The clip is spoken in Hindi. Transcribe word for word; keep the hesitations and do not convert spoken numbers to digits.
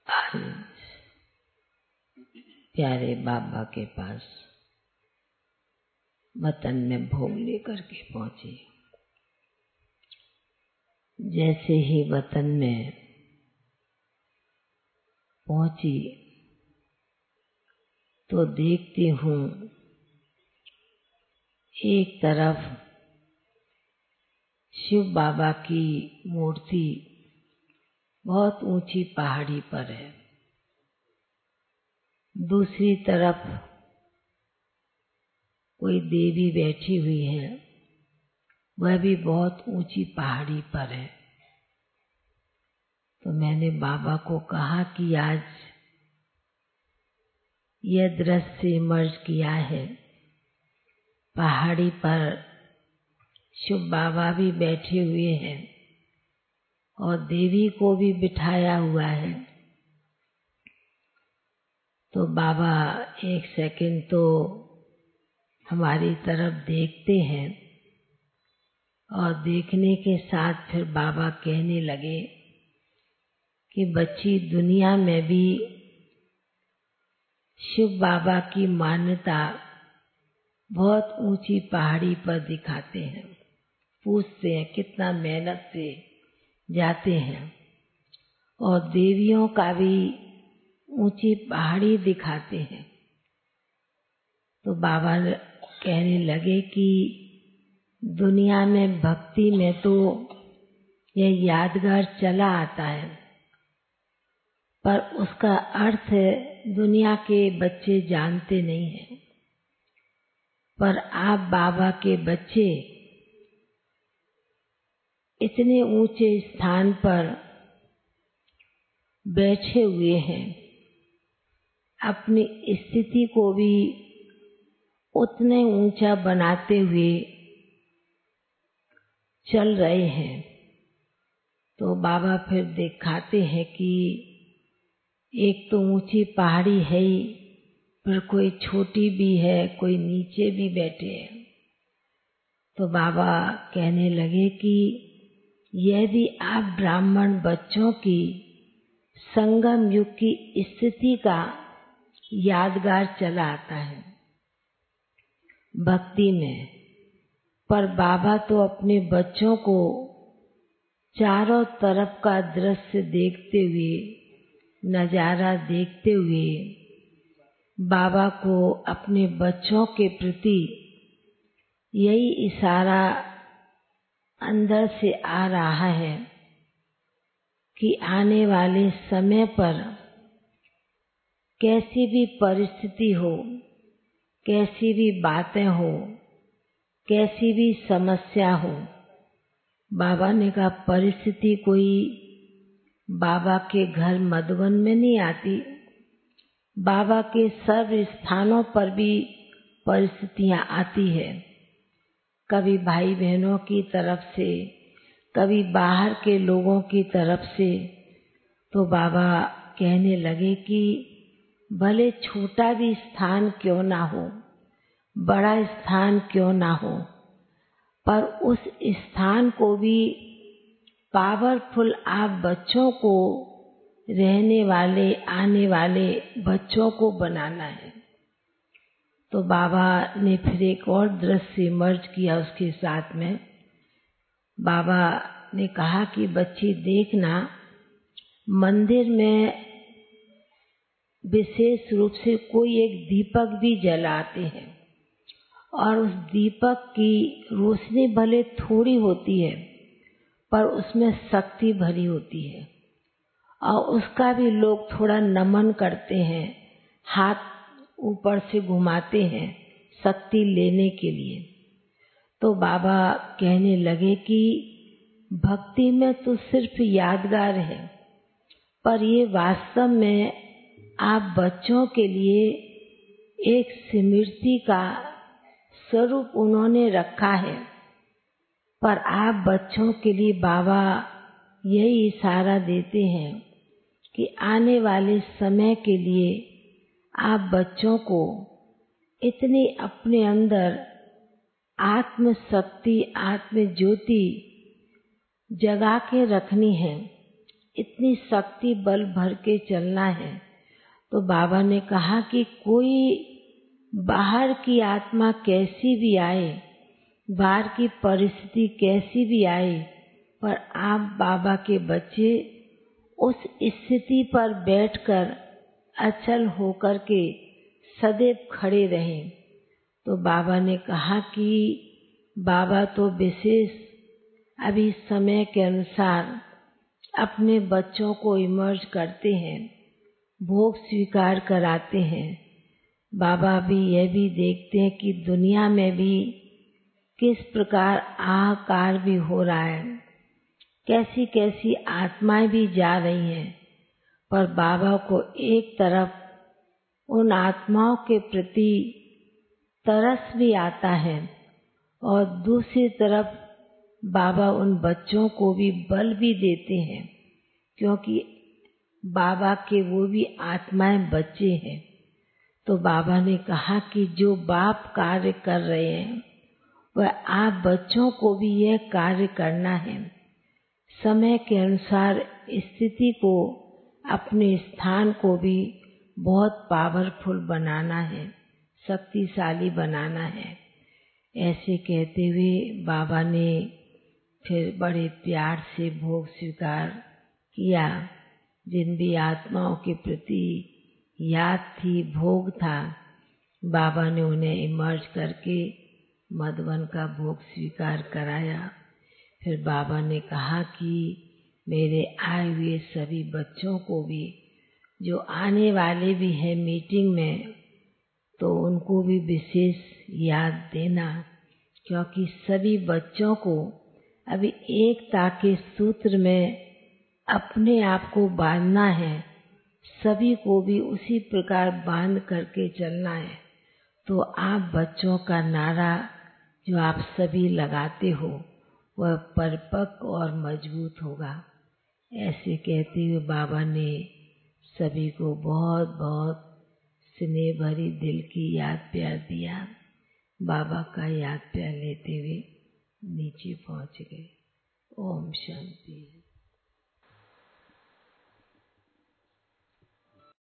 आज प्यारे बाबा के पास वतन में भोग लेकर के पहुंची। जैसे ही वतन में पहुंची तो देखती हूँ एक तरफ शिव बाबा की मूर्ति बहुत ऊंची पहाड़ी पर है, दूसरी तरफ कोई देवी बैठी हुई है, वह भी बहुत ऊंची पहाड़ी पर है। तो मैंने बाबा को कहा कि आज यह दृश्य इमर्ज किया है, पहाड़ी पर शिव बाबा भी बैठे हुए हैं और देवी को भी बिठाया हुआ है। तो बाबा एक सेकंड तो हमारी तरफ देखते हैं और देखने के साथ फिर बाबा कहने लगे कि बच्ची, दुनिया में भी शिव बाबा की मान्यता बहुत ऊंची पहाड़ी पर दिखाते हैं, पूछते हैं कितना मेहनत से जाते हैं, और देवियों का भी ऊंची पहाड़ी दिखाते हैं। तो बाबा कहने लगे कि दुनिया में भक्ति में तो यह यादगार चला आता है, पर उसका अर्थ दुनिया के बच्चे जानते नहीं हैं। पर आप बाबा के बच्चे इतने ऊंचे स्थान पर बैठे हुए हैं, अपनी स्थिति को भी उतने ऊंचा बनाते हुए चल रहे हैं। तो बाबा फिर दिखाते हैं कि एक तो ऊंची पहाड़ी है ही, फिर कोई छोटी भी है, कोई नीचे भी बैठे हैं। तो बाबा कहने लगे कि यदि आप ब्राह्मण बच्चों की संगम युग की स्थिति का यादगार चला आता है भक्ति में, पर बाबा तो अपने बच्चों को चारों तरफ का दृश्य देखते हुए, नजारा देखते हुए, बाबा को अपने बच्चों के प्रति यही इशारा अंदर से आ रहा है कि आने वाले समय पर कैसी भी परिस्थिति हो, कैसी भी बातें हो, कैसी भी समस्या हो, बाबा ने कहा परिस्थिति कोई बाबा के घर मधुबन में नहीं आती, बाबा के सर्व स्थानों पर भी परिस्थितियां आती है, कभी भाई बहनों की तरफ से, कभी बाहर के लोगों की तरफ से। तो बाबा कहने लगे कि भले छोटा भी स्थान क्यों ना हो, बड़ा स्थान क्यों ना हो, पर उस स्थान को भी पावरफुल आप बच्चों को, रहने वाले आने वाले बच्चों को बनाना है। तो बाबा ने फिर एक और दृश्य इमर्ज किया उसके साथ में। बाबा ने कहा कि बच्ची देखना, मंदिर में विशेष रूप से कोई एक दीपक भी जलाते हैं, और उस दीपक की रोशनी भले थोड़ी होती है, पर उसमें शक्ति भरी होती है, और उसका भी लोग थोड़ा नमन करते हैं, हाथ ऊपर से घुमाते हैं शक्ति लेने के लिए। तो बाबा कहने लगे कि भक्ति में तो सिर्फ यादगार है, पर ये वास्तव में आप बच्चों के लिए एक स्मृति का स्वरूप उन्होंने रखा है। पर आप बच्चों के लिए बाबा यही इशारा देते हैं कि आने वाले समय के लिए आप बच्चों को इतनी अपने अंदर आत्म शक्ति, आत्म ज्योति जगा के रखनी है इतनी शक्ति बल भर के चलना है। तो बाबा ने कहा कि कोई बाहर की आत्मा कैसी भी आए, बाहर की परिस्थिति कैसी भी आए, पर आप बाबा के बच्चे उस स्थिति पर बैठकर अचल होकर के सदैव खड़े रहें। तो बाबा ने कहा कि बाबा तो विशेष अभी समय के अनुसार अपने बच्चों को इमर्ज करते हैं, भोग स्वीकार कराते हैं। बाबा भी यह भी देखते हैं कि दुनिया में भी किस प्रकार आहाकार भी हो रहा है, कैसी कैसी आत्माएं भी जा रही हैं, पर बाबा को एक तरफ उन आत्माओं के प्रति तरस भी आता है और दूसरी तरफ बाबा उन बच्चों को भी बल भी देते हैं, क्योंकि बाबा के वो भी आत्माएं बच्चे हैं। तो बाबा ने कहा कि जो बाप कार्य कर रहे हैं वह आप बच्चों को भी यह कार्य करना है। समय के अनुसार स्थिति को, अपने स्थान को भी बहुत पावरफुल बनाना है, शक्तिशाली बनाना है। ऐसे कहते हुए बाबा ने फिर बड़े प्यार से भोग स्वीकार किया। जिन भी आत्माओं के प्रति याद थी, भोग था, बाबा ने उन्हें इमर्ज करके मधुबन का भोग स्वीकार कराया। फिर बाबा ने कहा कि मेरे आए हुए सभी बच्चों को भी, जो आने वाले भी हैं मीटिंग में, तो उनको भी विशेष याद देना, क्योंकि सभी बच्चों को अभी एकता के सूत्र में अपने आप को बांधना है, सभी को भी उसी प्रकार बांध करके चलना है। तो आप बच्चों का नारा जो आप सभी लगाते हो वह परिपक्व और मजबूत होगा। ऐसे कहते हुए बाबा ने सभी को बहुत बहुत स्नेह भरी दिल की याद प्यार दिया। बाबा का याद प्यार लेते हुए नीचे पहुंच गए। ओम शांति।